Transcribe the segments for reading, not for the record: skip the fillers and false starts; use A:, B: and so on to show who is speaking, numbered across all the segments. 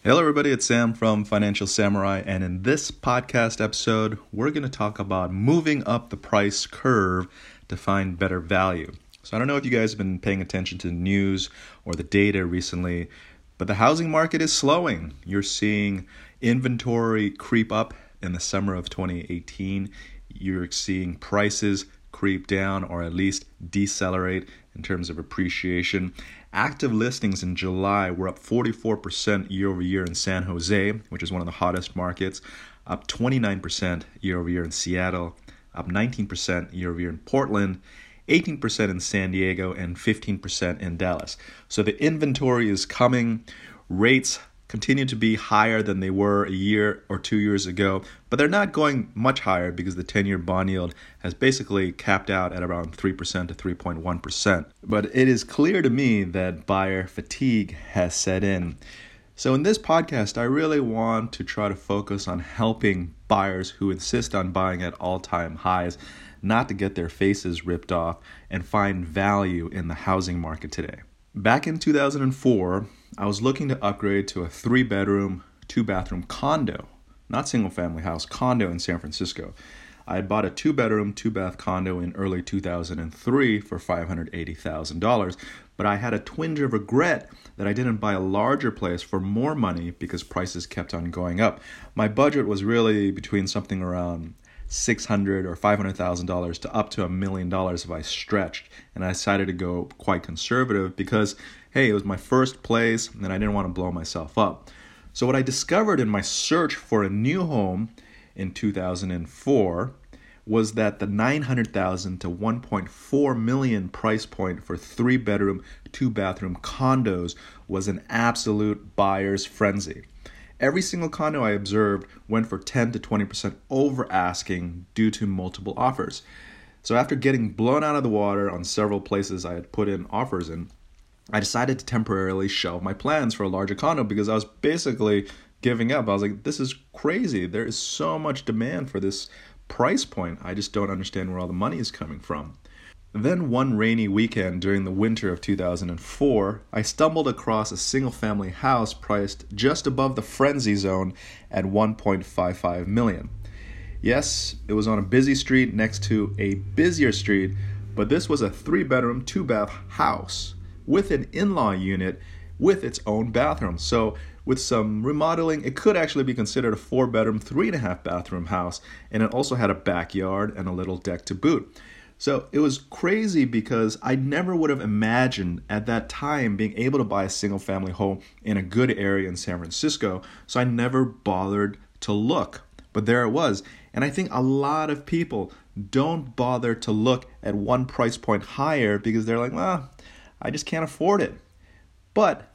A: Hello everybody, it's Sam from Financial Samurai, and in this podcast episode, we're going to talk about moving up the price curve to find better value. So I don't know if you guys have been paying attention to the news or the data recently, but the housing market is slowing. You're seeing inventory creep up in the summer of 2018. You're seeing prices creep down or at least decelerate in terms of appreciation. Active listings in July were up 44% year over year in San Jose, which is one of the hottest markets, up 29% year over year in Seattle, up 19% year over year in Portland, 18% in San Diego, and 15% in Dallas. So the inventory is coming. Rates continue to be higher than they were a year or 2 years ago, but they're not going much higher because the 10-year bond yield has basically capped out at around 3% to 3.1%. But it is clear to me that buyer fatigue has set in. So in this podcast, I really want to try to focus on helping buyers who insist on buying at all-time highs not to get their faces ripped off and find value in the housing market today. Back in 2004, I was looking to upgrade to a 3-bedroom, 2-bathroom condo, not single-family house, condo in San Francisco. I had bought a 2-bedroom, 2-bath condo in early 2003 for $580,000, but I had a twinge of regret that I didn't buy a larger place for more money because prices kept on going up. My budget was really between something around $600,000 or $500,000 to up to $1 million if I stretched, and I decided to go quite conservative because, hey, it was my first place and I didn't want to blow myself up. So what I discovered in my search for a new home in 2004 was that the $900,000 to $1.4 million price point for 3-bedroom, 2-bathroom condos was an absolute buyer's frenzy. Every single condo I observed went for 10 to 20% over asking due to multiple offers. So after getting blown out of the water on several places I had put in offers in, I decided to temporarily shelve my plans for a larger condo because I was basically giving up. I was like, this is crazy. There is so much demand for this price point. I just don't understand where all the money is coming from. Then one rainy weekend during the winter of 2004, I stumbled across a single-family house priced just above the frenzy zone at $1.55 million. Yes, it was on a busy street next to a busier street, but this was a 3-bedroom, 2-bath house with an in-law unit with its own bathroom. So with some remodeling, it could actually be considered a 4-bedroom, 3.5-bathroom house, and it also had a backyard and a little deck to boot. So it was crazy because I never would have imagined at that time being able to buy a single family home in a good area in San Francisco. So I never bothered to look, but there it was. And I think a lot of people don't bother to look at one price point higher because they're like, well, I just can't afford it. But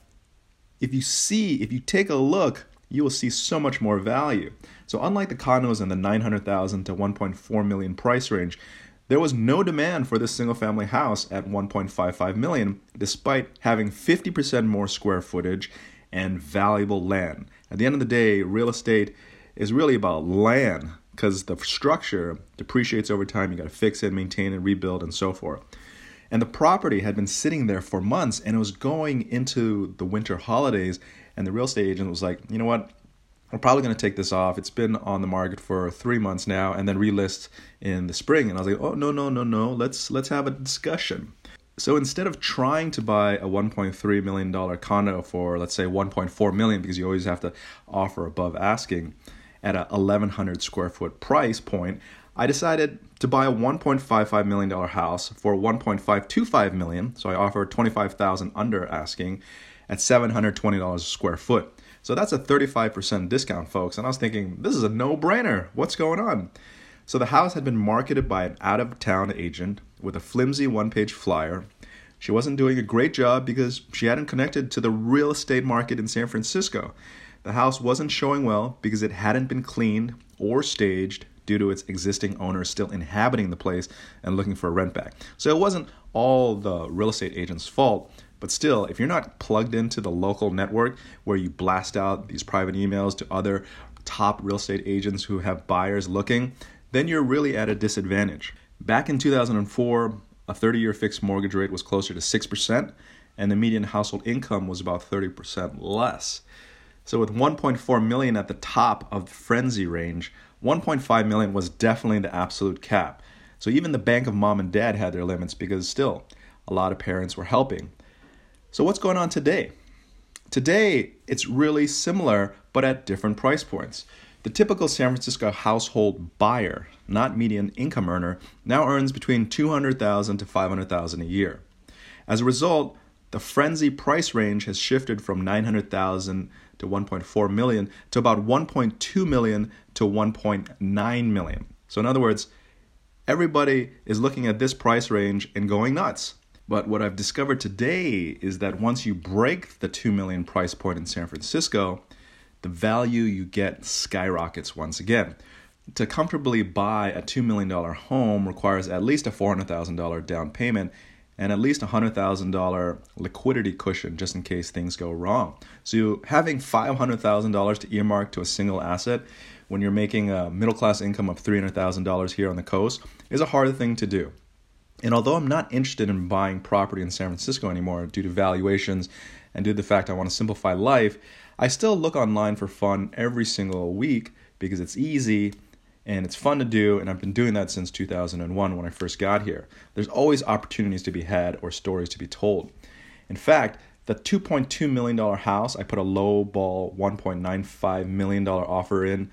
A: if you take a look, you will see so much more value. So unlike the condos in the $900,000 to $1.4 million price range, there was no demand for this single-family house at $1.55 million, despite having 50% more square footage and valuable land. At the end of the day, real estate is really about land because the structure depreciates over time. You got to fix it, maintain it, rebuild, and so forth. And the property had been sitting there for months, and it was going into the winter holidays, and the real estate agent was like, you know what? We're probably going to take this off. It's been on the market for 3 months now and then relist in the spring. And I was like, oh, no. Let's have a discussion. So instead of trying to buy a $1.3 million condo for, let's say, $1.4 million, because you always have to offer above asking at a 1,100 square foot price point, I decided to buy a $1.55 million house for $1.525 million. So I offered $25,000 under asking at $720 a square foot. So that's a 35% discount, folks. And I was thinking, this is a no-brainer. What's going on? So the house had been marketed by an out-of-town agent with a flimsy one-page flyer. She wasn't doing a great job because she hadn't connected to the real estate market in San Francisco. The house wasn't showing well because it hadn't been cleaned or staged due to its existing owners still inhabiting the place and looking for a rent back. So it wasn't all the real estate agent's fault. But still, if you're not plugged into the local network where you blast out these private emails to other top real estate agents who have buyers looking, then you're really at a disadvantage. Back in 2004, a 30-year fixed mortgage rate was closer to 6%, and the median household income was about 30% less. So with 1.4 million at the top of the frenzy range, 1.5 million was definitely the absolute cap. So even the bank of mom and dad had their limits because still a lot of parents were helping. So what's going on today? Today, it's really similar, but at different price points. The typical San Francisco household buyer, not median income earner, now earns between $200,000 to $500,000 a year. As a result, the frenzy price range has shifted from $900,000 to $1.4 million to about $1.2 million to $1.9 million. So in other words, everybody is looking at this price range and going nuts. But what I've discovered today is that once you break the $2 million price point in San Francisco, the value you get skyrockets once again. To comfortably buy a $2 million home requires at least a $400,000 down payment and at least a $100,000 liquidity cushion just in case things go wrong. So having $500,000 to earmark to a single asset when you're making a middle-class income of $300,000 here on the coast is a hard thing to do. And although I'm not interested in buying property in San Francisco anymore due to valuations and due to the fact I want to simplify life, I still look online for fun every single week because it's easy and it's fun to do, and I've been doing that since 2001 when I first got here. There's always opportunities to be had or stories to be told. In fact, the $2.2 million house I put a low ball $1.95 million offer in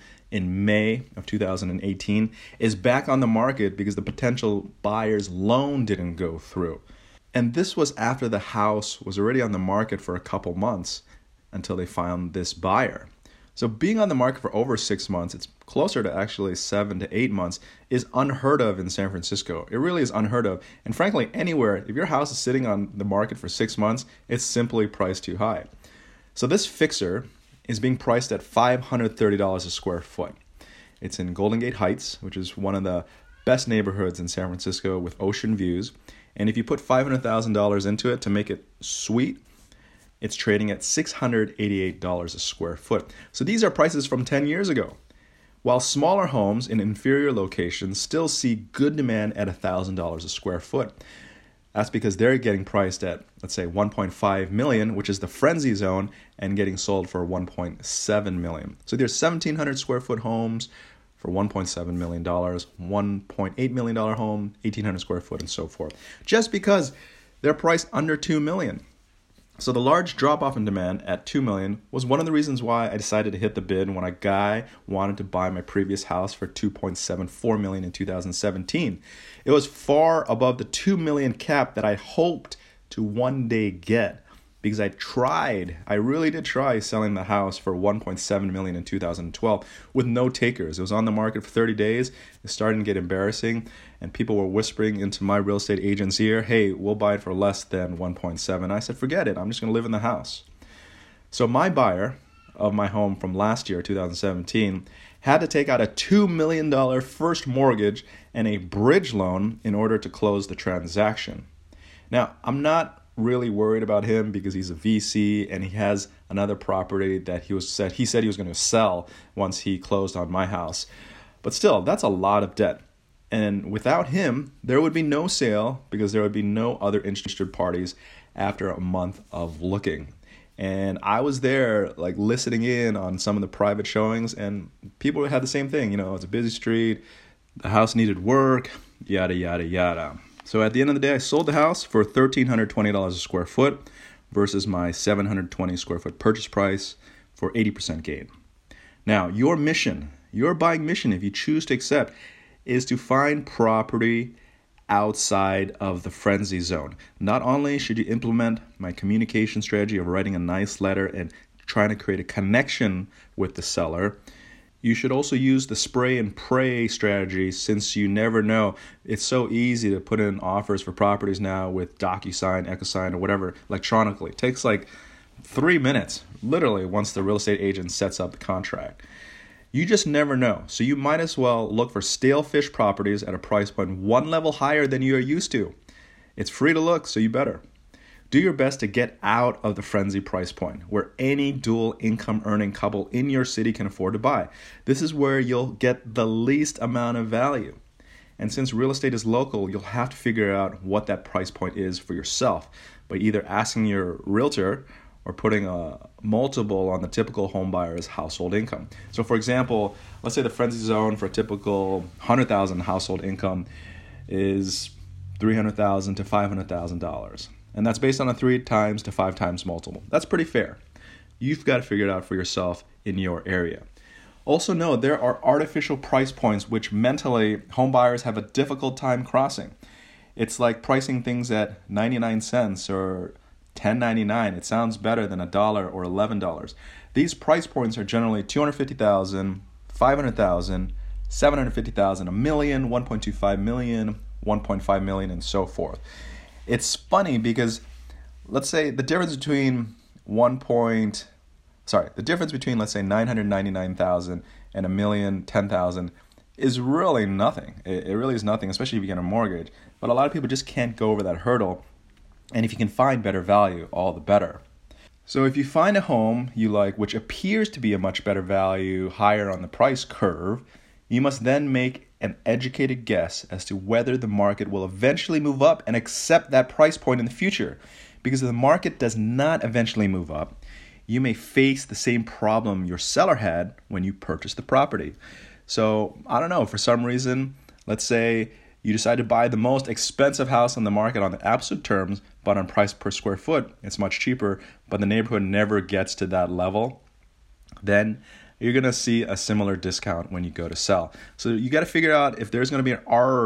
A: May of 2018 is back on the market because the potential buyer's loan didn't go through. And this was after the house was already on the market for a couple months until they found this buyer. So being on the market for over 6 months, it's closer to actually 7 to 8 months, is unheard of in San Francisco. It really is unheard of. And frankly, anywhere, if your house is sitting on the market for 6 months, it's simply priced too high. So this fixer is being priced at $530 a square foot. It's in Golden Gate Heights, which is one of the best neighborhoods in San Francisco with ocean views. And if you put $500,000 into it to make it sweet, it's trading at $688 a square foot. So these are prices from 10 years ago. While smaller homes in inferior locations still see good demand at $1,000 a square foot. That's because they're getting priced at, let's say, $1.5 million, which is the frenzy zone, and getting sold for $1.7 million. So there's 1,700 square foot homes for $1.7 million, $1.8 million home, 1,800 square foot, and so forth. Just because they're priced under $2 million. So the large drop-off in demand at $2 million was one of the reasons why I decided to hit the bid when a guy wanted to buy my previous house for $2.74 million in 2017. It was far above the $2 million cap that I hoped to one day get because I really did try selling the house for $1.7 million in 2012 with no takers. It was on the market for 30 days. It started to get embarrassing, and people were whispering into my real estate agent's ear, hey, we'll buy it for less than 1.7. I said, forget it. I'm just going to live in the house. So my buyer of my home from last year, 2017, had to take out a $2 million first mortgage and a bridge loan in order to close the transaction. Now, I'm not really worried about him because he's a VC and he has another property that he said he was going to sell once he closed on my house. But still, that's a lot of debt. And without him, there would be no sale because there would be no other interested parties after a month of looking. And I was there like listening in on some of the private showings, and people had the same thing. It's a busy street, the house needed work, yada, yada, yada. So at the end of the day, I sold the house for $1,320 a square foot versus my $720 square foot purchase price for 80% gain. Now, your buying mission, if you choose to accept, is to find property outside of the frenzy zone. Not only should you implement my communication strategy of writing a nice letter and trying to create a connection with the seller, you should also use the spray and pray strategy since you never know. It's so easy to put in offers for properties now with DocuSign, EchoSign, or whatever electronically. It takes like 3 minutes, literally, once the real estate agent sets up the contract. You just never know. So you might as well look for stale fish properties at a price point one level higher than you are used to. It's free to look, so you better. Do your best to get out of the frenzy price point where any dual income earning couple in your city can afford to buy. This is where you'll get the least amount of value. And since real estate is local, you'll have to figure out what that price point is for yourself by either asking your realtor or putting a multiple on the typical home buyer's household income. So for example, let's say the frenzy zone for a typical $100,000 household income is $300,000 to $500,000. And that's based on a 3 times to 5 times multiple. That's pretty fair. You've got to figure it out for yourself in your area. Also know there are artificial price points which mentally home buyers have a difficult time crossing. It's like pricing things at 99 cents or $10.99. It sounds better than $1 or $11. These price points are generally $250,000, $500,000, $750,000, $1 million, $1.25 million, $1.5 million, and so forth. It's funny because let's say the difference between let's say 999,000 and $1,010,000 is really nothing. It really is nothing, especially if you get a mortgage. But a lot of people just can't go over that hurdle. And if you can find better value, all the better. So if you find a home you like, which appears to be a much better value, higher on the price curve, you must then make an educated guess as to whether the market will eventually move up and accept that price point in the future. Because if the market does not eventually move up, you may face the same problem your seller had when you purchased the property. So, I don't know, for some reason, let's say you decide to buy the most expensive house on the market on the absolute terms, but on price per square foot, it's much cheaper, but the neighborhood never gets to that level, then you're going to see a similar discount when you go to sell. So you got to figure out if there's going to be an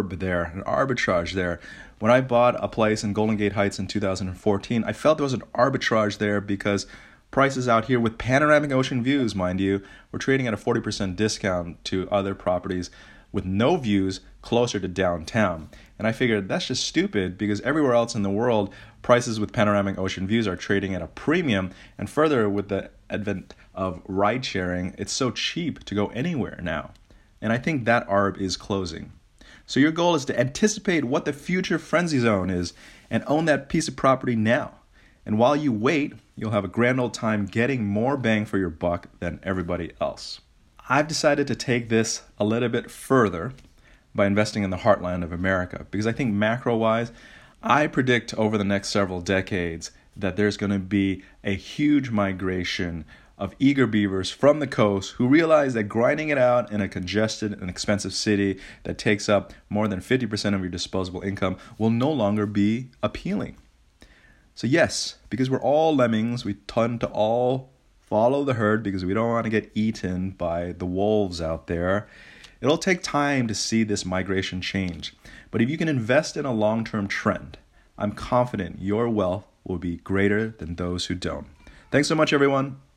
A: arbitrage there. When I bought a place in Golden Gate Heights in 2014, I felt there was an arbitrage there because prices out here with panoramic ocean views, mind you, were trading at a 40% discount to other properties with no views closer to downtown. And I figured that's just stupid because everywhere else in the world, prices with panoramic ocean views are trading at a premium. And further, with the advent of ride sharing, it's so cheap to go anywhere now. And I think that arb is closing. So your goal is to anticipate what the future frenzy zone is and own that piece of property now. And while you wait, you'll have a grand old time getting more bang for your buck than everybody else. I've decided to take this a little bit further by investing in the heartland of America because I think macro-wise, I predict over the next several decades that there's going to be a huge migration of eager beavers from the coast who realize that grinding it out in a congested and expensive city that takes up more than 50% of your disposable income will no longer be appealing. So yes, because we're all lemmings, we tend to all follow the herd because we don't want to get eaten by the wolves out there. It'll take time to see this migration change. But if you can invest in a long-term trend, I'm confident your wealth will be greater than those who don't. Thanks so much, everyone.